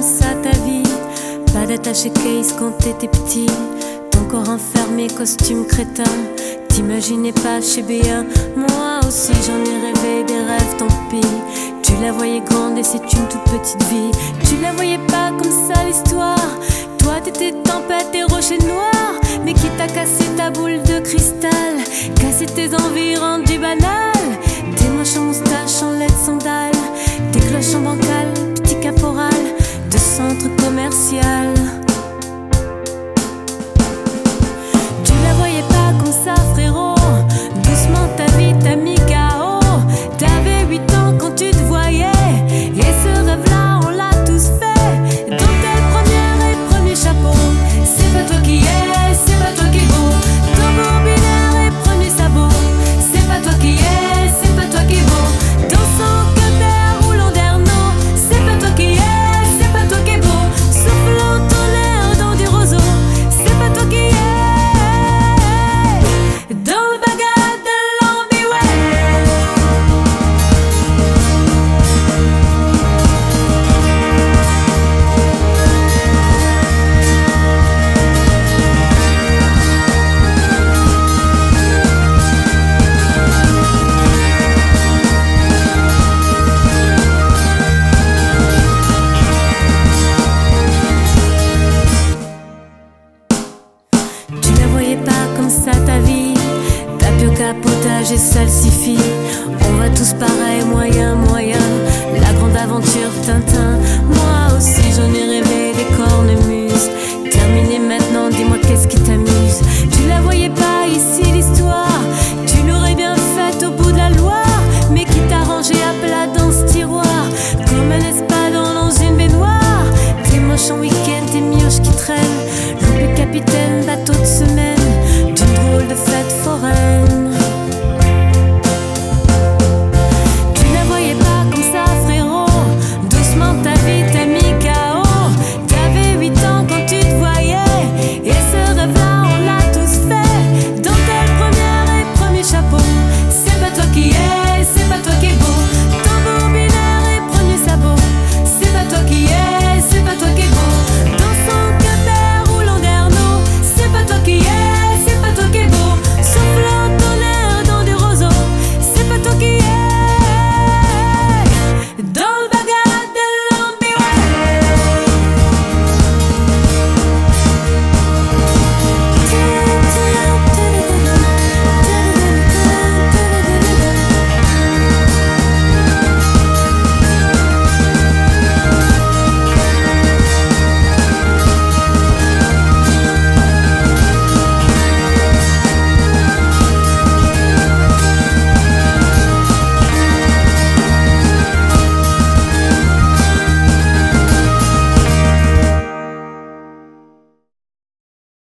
ça ta vie. Pas d'attaché case quand t'étais petit. Ton corps enfermé, costume crétin. T'imaginais pas chez B1. Moi aussi j'en ai rêvé des rêves, tant pis. Tu la voyais grande et c'est une toute petite vie. Tu la voyais pas comme ça l'histoire. Toi t'étais tempête et rochers noirs. Mais qui t'a cassé ta boule de cristal, cassé tes envies rendues banales. Des moches en moustache en lait de sandales.